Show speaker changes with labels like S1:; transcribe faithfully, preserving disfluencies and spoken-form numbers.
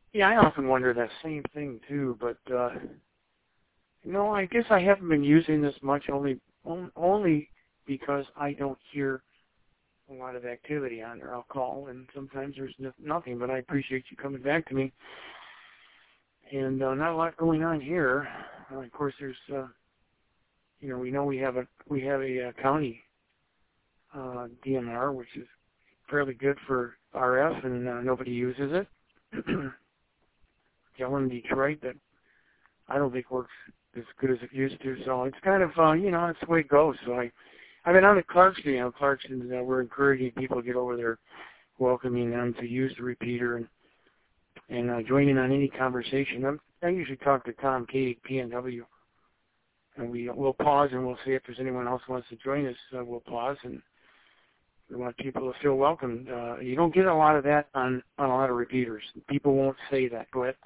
S1: Yeah, I often wonder that same thing too, but uh, you know, I guess I haven't been using this much only on, only because I don't hear a lot of activity on there. I'll call, and sometimes there's no, nothing. But I appreciate you coming back to me, and uh, not a lot going on here. Uh, of course, there's uh, you know, we know we have a we have a, uh county uh, D M R, which is fairly good for R F, and uh, nobody uses it. Yelling in Detroit that I don't think works as good as it used to. So it's kind of, uh, you know, it's the way it goes. So I, I've been on at Clarkston. You know, Clarkston, uh, we're encouraging people to get over there, welcoming them to use the repeater and and uh, joining on any conversation. I'm, I usually talk to Tom K, P N W, and we we'll pause and we'll see if there's anyone else who wants to join us. Uh, we'll pause, and we want people to feel welcomed. Uh, you don't get a lot of that on on a lot of repeaters. People won't say that. Go ahead.